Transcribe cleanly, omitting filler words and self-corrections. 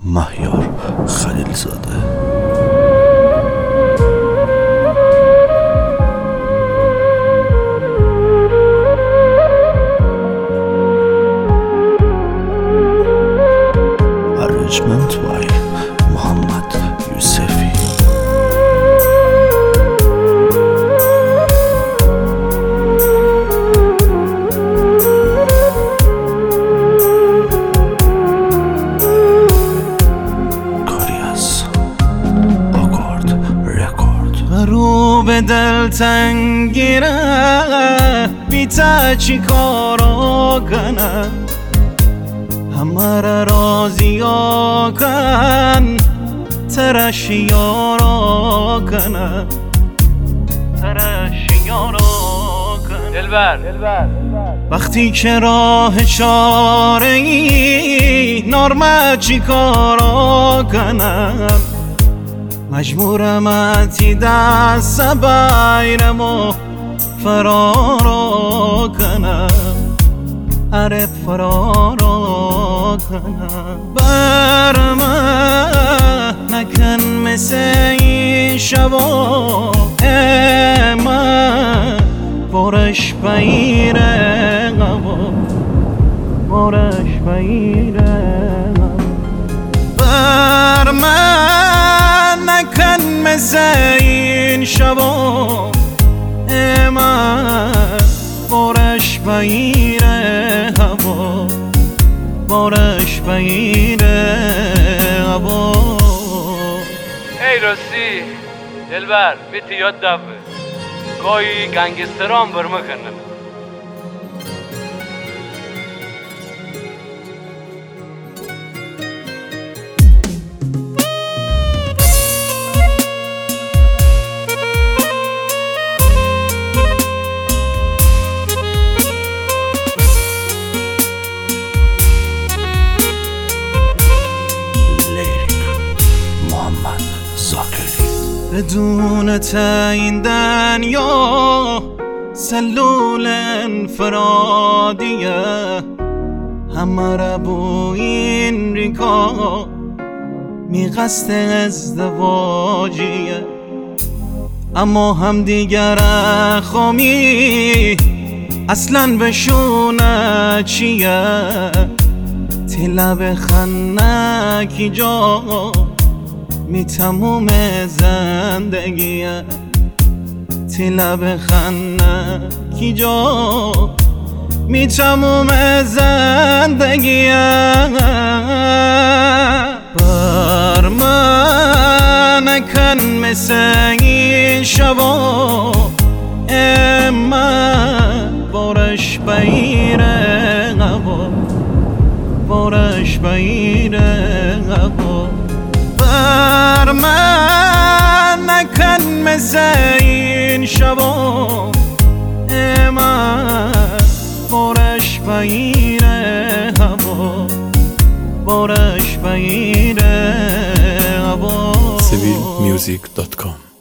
مهیار خلیلزاده. Arrangement by محمد یوسفی. رو به دل تنگیره بیتا چی کارو کنم، همه را راضی کن ترشی یارو کنم، ترشی یارو کنم. دلبر وقتی که راه چاره ای نرمه چی کارو کنم، مجبورم اتی دست بیرمو فرارو کنم، اره فرارو کنم. بر من نکن مثل این شبا من برش بیره قبا، برش بیره بر من نکن مثل این شبا من برش بیره هوا، برش بیره هوا. ای راستی دلبر بیتی یاد دبه گاهی گنگستران برمه کنن. بدون تعیین دنیا سلول انفرادیه، همه را بو این ریکا می قصد ازدواجیه، اما هم دیگر خامی اصلا بشونه چیه، تلب خنکی جا می تموم زندگیه، تلب خنکی جا می تموم زندگیه. بر من نکن مثل این شبا من برش بیره قبا، برش بیره قبا. بر من نکن مثل این شبا من برش بیره هوا، برش بیره هوا. civilmusic.com